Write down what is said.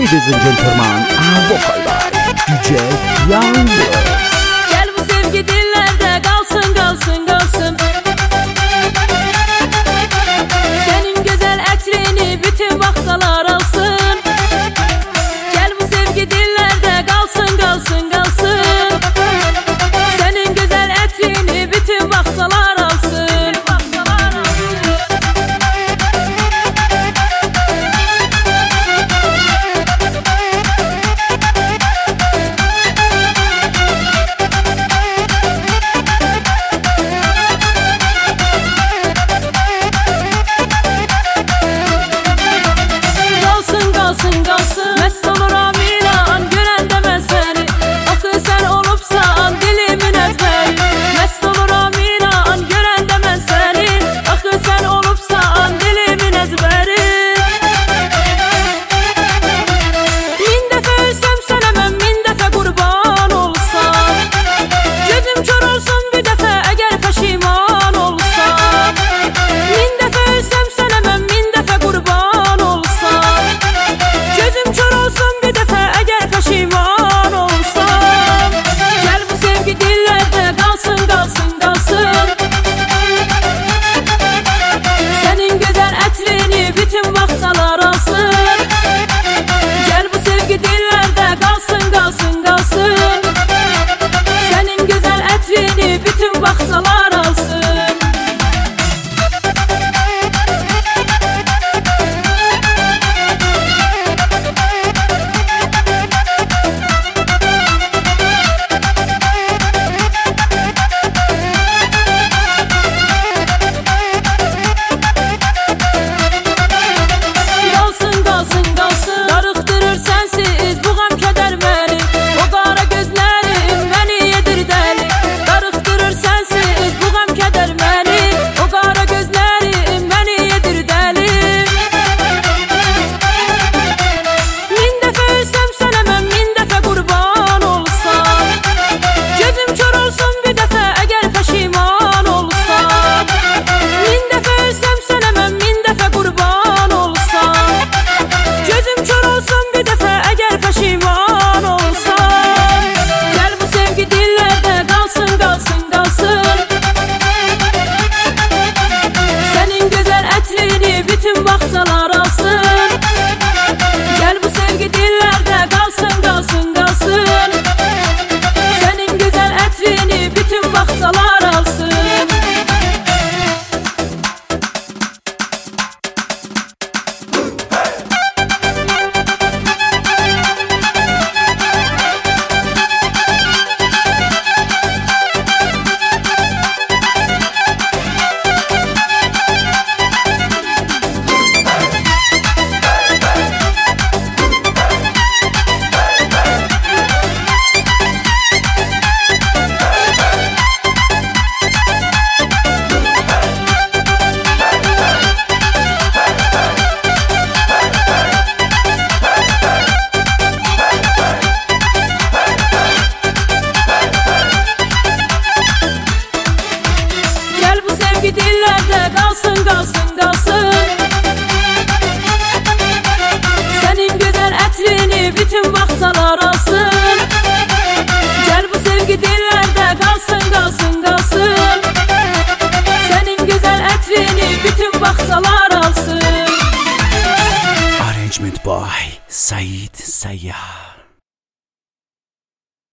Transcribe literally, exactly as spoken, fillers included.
Ladies and gentlemen, vocal by D J Youngers. Gel bu sevgi dillerde kalsın kalsın kalsın. Senin güzel etrini bütün vaktalar alsın. Gel bu sevgi dillerde kalsın kalsın kalsın. Senin güzel etrini bütün vaktalar alsın. Mest olur amiran gören demez seni. Akıl sen olupsan dilimin ezberi. Mest olur amiran gören demez seni. Akıl sen olupsan dilimin ezberi. Min defa ölsem söylemem, min defa kurban olsam. Gözüm kör olsun bir defa eğer peşiman olsam. Min defa ölsem söylemem, min defa kurban olsam. Gözüm kör olsun bir defa eğer peşiman olsam. Gel bu sevgi dillerde kalsın kalsın kalsın. Senin güzel etrini bütün vaktalar alsın. Gel bu sevgi dillerde kalsın kalsın kalsın. Senin güzel etrini bütün vaktalar alsın. Bütün vaktalar alsın. Gel bu sevgi dillerde kalsın kalsın kalsın. Senin güzel etrini bütün vaktalar alsın. Dillerde kalsın kalsın kalsın. Senin güzel etrini bütün vaktalar alsın. Gel bu sevgi dillerde kalsın kalsın kalsın. Senin güzel etrini bütün vaktalar alsın. Arrangement by Said Sayyah.